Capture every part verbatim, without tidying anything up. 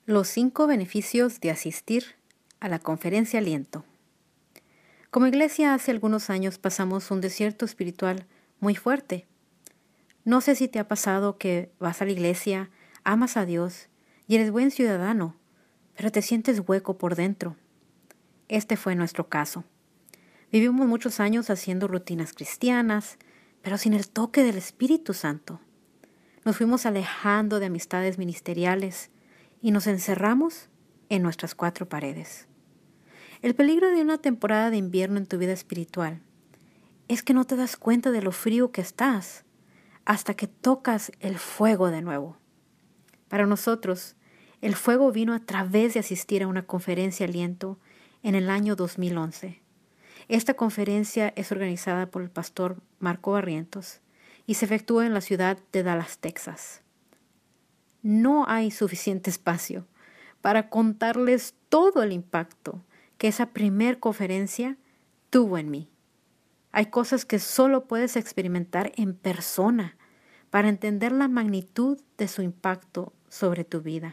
Los cinco beneficios de asistir a la conferencia Aliento. Como iglesia hace algunos años pasamos un desierto espiritual muy fuerte. No sé si te ha pasado que vas a la iglesia, amas a Dios y eres buen ciudadano, pero te sientes hueco por dentro. Este fue nuestro caso. Vivimos muchos años haciendo rutinas cristianas, pero sin el toque del Espíritu Santo. Nos fuimos alejando de amistades ministeriales y nos encerramos en nuestras cuatro paredes. El peligro de una temporada de invierno en tu vida espiritual es que no te das cuenta de lo frío que estás hasta que tocas el fuego de nuevo. Para nosotros, el fuego vino a través de asistir a una conferencia Aliento en el año dos mil once. Esta conferencia es organizada por el pastor Marco Barrientos y se efectúa en la ciudad de Dallas, Texas. No hay suficiente espacio para contarles todo el impacto que esa primer conferencia tuvo en mí. Hay cosas que solo puedes experimentar en persona para entender la magnitud de su impacto sobre tu vida.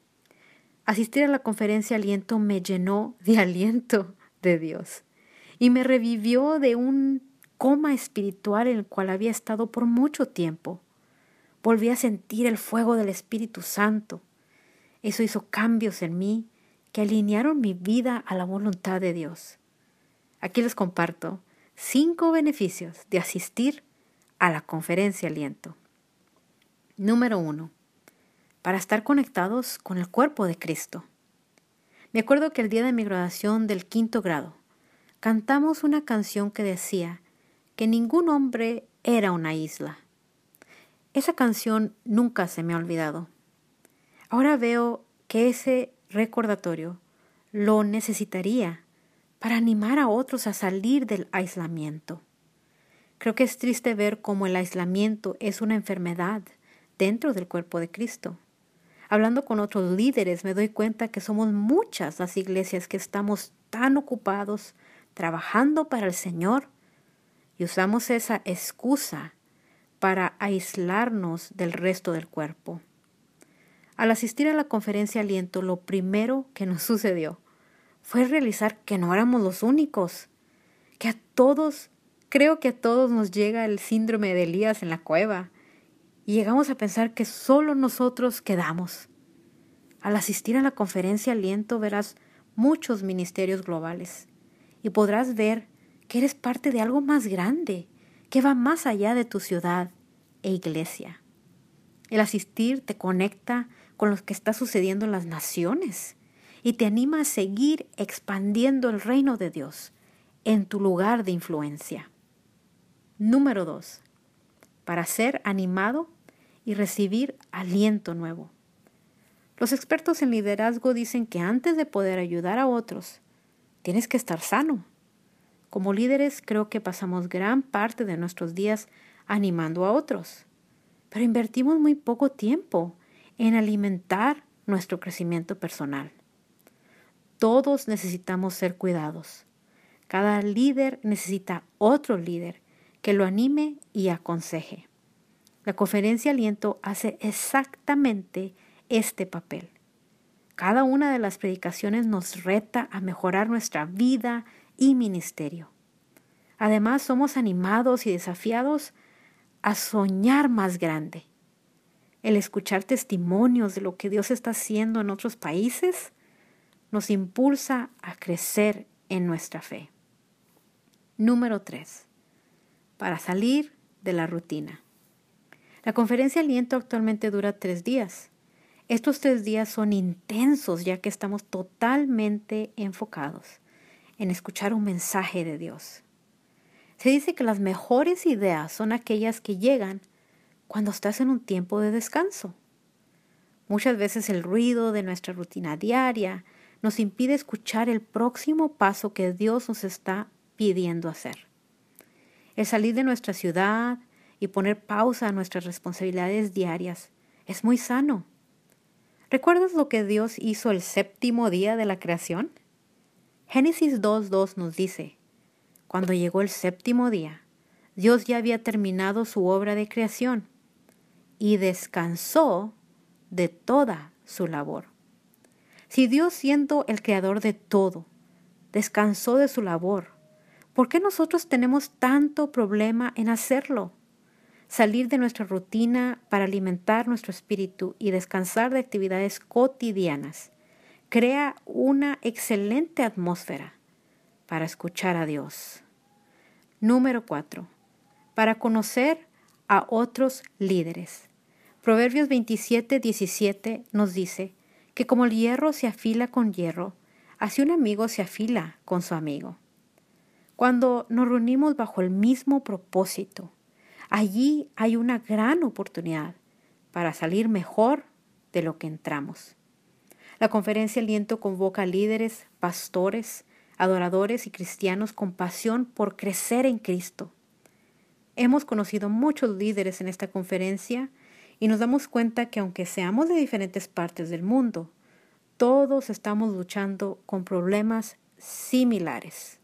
Asistir a la conferencia Aliento me llenó de aliento de Dios y me revivió de un coma espiritual en el cual había estado por mucho tiempo. Volví a sentir el fuego del Espíritu Santo. Eso hizo cambios en mí que alinearon mi vida a la voluntad de Dios. Aquí les comparto cinco beneficios de asistir a la conferencia Aliento. Número uno. Para estar conectados con el cuerpo de Cristo. Me acuerdo que el día de mi graduación del quinto grado, cantamos una canción que decía que ningún hombre era una isla. Esa canción nunca se me ha olvidado. Ahora veo que ese recordatorio lo necesitaría para animar a otros a salir del aislamiento. Creo que es triste ver cómo el aislamiento es una enfermedad dentro del cuerpo de Cristo. Hablando con otros líderes me doy cuenta que somos muchas las iglesias que estamos tan ocupados trabajando para el Señor y usamos esa excusa para aislarnos del resto del cuerpo. Al asistir a la conferencia Aliento, lo primero que nos sucedió fue realizar que no éramos los únicos, que a todos, creo que a todos nos llega el síndrome de Elías en la cueva y llegamos a pensar que solo nosotros quedamos. Al asistir a la conferencia Aliento verás muchos ministerios globales y podrás ver que eres parte de algo más grande, que va más allá de tu ciudad e iglesia. El asistir te conecta con lo que está sucediendo en las naciones y te anima a seguir expandiendo el reino de Dios en tu lugar de influencia. Número dos. Para ser animado y recibir aliento nuevo. Los expertos en liderazgo dicen que antes de poder ayudar a otros, tienes que estar sano. Como líderes creo que pasamos gran parte de nuestros días animando a otros, pero invertimos muy poco tiempo en alimentar nuestro crecimiento personal. Todos necesitamos ser cuidados. Cada líder necesita otro líder que lo anime y aconseje. La conferencia Aliento hace exactamente este papel. Cada una de las predicaciones nos reta a mejorar nuestra vida y ministerio. Además, somos animados y desafiados a soñar más grande. El escuchar testimonios de lo que Dios está haciendo en otros países nos impulsa a crecer en nuestra fe. Número tres. Para salir de la rutina. La conferencia Aliento actualmente dura tres días. Estos tres días son intensos ya que estamos totalmente enfocados en escuchar un mensaje de Dios. Se dice que las mejores ideas son aquellas que llegan cuando estás en un tiempo de descanso. Muchas veces el ruido de nuestra rutina diaria nos impide escuchar el próximo paso que Dios nos está pidiendo hacer. El salir de nuestra ciudad y poner pausa a nuestras responsabilidades diarias es muy sano. ¿Recuerdas lo que Dios hizo el séptimo día de la creación? Génesis dos dos nos dice, cuando llegó el séptimo día, Dios ya había terminado su obra de creación y descansó de toda su labor. Si Dios, siendo el creador de todo, descansó de su labor, ¿por qué nosotros tenemos tanto problema en hacerlo? Salir de nuestra rutina para alimentar nuestro espíritu y descansar de actividades cotidianas crea una excelente atmósfera para escuchar a Dios. Número cuatro. Para conocer a otros líderes. Proverbios veintisiete, diecisiete nos dice que como el hierro se afila con hierro, así un amigo se afila con su amigo. Cuando nos reunimos bajo el mismo propósito, allí hay una gran oportunidad para salir mejor de lo que entramos. La Conferencia Aliento convoca a líderes, pastores, adoradores y cristianos con pasión por crecer en Cristo. Hemos conocido muchos líderes en esta conferencia y nos damos cuenta que aunque seamos de diferentes partes del mundo, todos estamos luchando con problemas similares.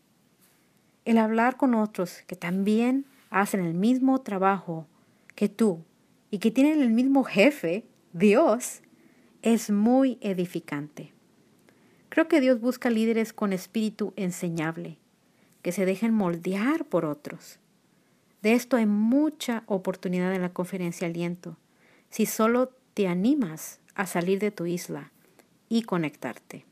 El hablar con otros que también hacen el mismo trabajo que tú y que tienen el mismo jefe, Dios, es muy edificante. Creo que Dios busca líderes con espíritu enseñable, que se dejen moldear por otros. De esto hay mucha oportunidad en la Conferencia Aliento, si solo te animas a salir de tu isla y conectarte.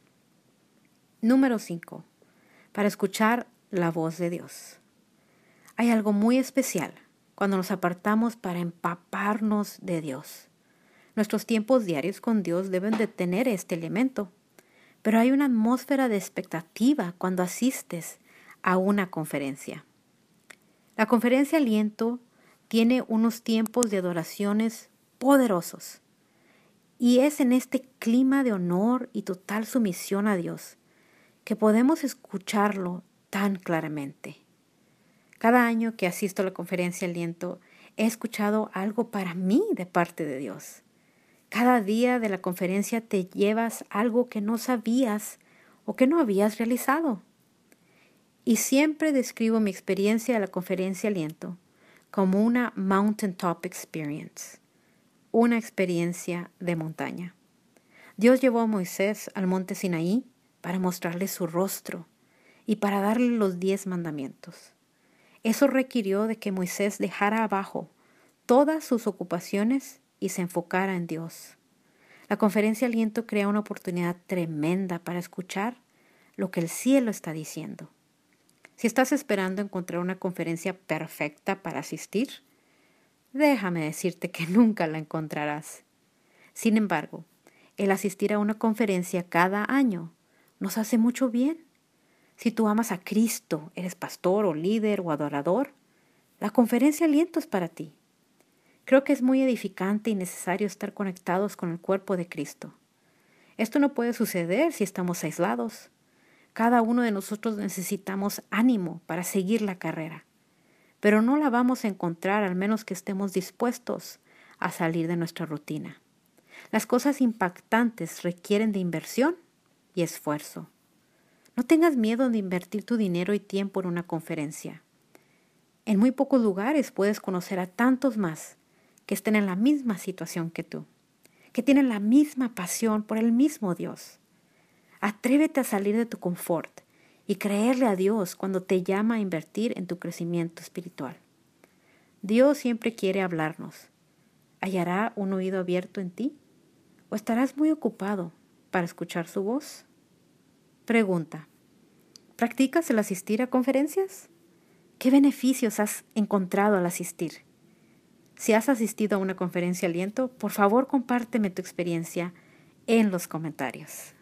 Número cinco. Para escuchar la voz de Dios. Hay algo muy especial cuando nos apartamos para empaparnos de Dios. Nuestros tiempos diarios con Dios deben de tener este elemento, pero hay una atmósfera de expectativa cuando asistes a una conferencia. La Conferencia Aliento tiene unos tiempos de adoraciones poderosos y es en este clima de honor y total sumisión a Dios que podemos escucharlo tan claramente. Cada año que asisto a la Conferencia Aliento he escuchado algo para mí de parte de Dios. Cada día de la conferencia te llevas algo que no sabías o que no habías realizado. Y siempre describo mi experiencia de la Conferencia Aliento como una mountaintop experience, una experiencia de montaña. Dios llevó a Moisés al monte Sinaí para mostrarle su rostro y para darle los diez mandamientos. Eso requirió de que Moisés dejara abajo todas sus ocupaciones y se enfocara en Dios. La Conferencia Aliento crea una oportunidad tremenda para escuchar lo que el cielo está diciendo. Si estás esperando encontrar una conferencia perfecta para asistir, déjame decirte que nunca la encontrarás. Sin embargo, el asistir a una conferencia cada año nos hace mucho bien. Si tú amas a Cristo, eres pastor o líder o adorador, la Conferencia Aliento es para ti. Creo que es muy edificante y necesario estar conectados con el cuerpo de Cristo. Esto no puede suceder si estamos aislados. Cada uno de nosotros necesitamos ánimo para seguir la carrera, pero no la vamos a encontrar al menos que estemos dispuestos a salir de nuestra rutina. Las cosas impactantes requieren de inversión y esfuerzo. No tengas miedo de invertir tu dinero y tiempo en una conferencia. En muy pocos lugares puedes conocer a tantos más que estén en la misma situación que tú, que tienen la misma pasión por el mismo Dios. Atrévete a salir de tu confort y creerle a Dios cuando te llama a invertir en tu crecimiento espiritual. Dios siempre quiere hablarnos. ¿Hallará un oído abierto en ti? ¿O estarás muy ocupado para escuchar su voz? Pregunta: ¿practicas el asistir a conferencias? ¿Qué beneficios has encontrado al asistir? Si has asistido a una conferencia Aliento, por favor compárteme tu experiencia en los comentarios.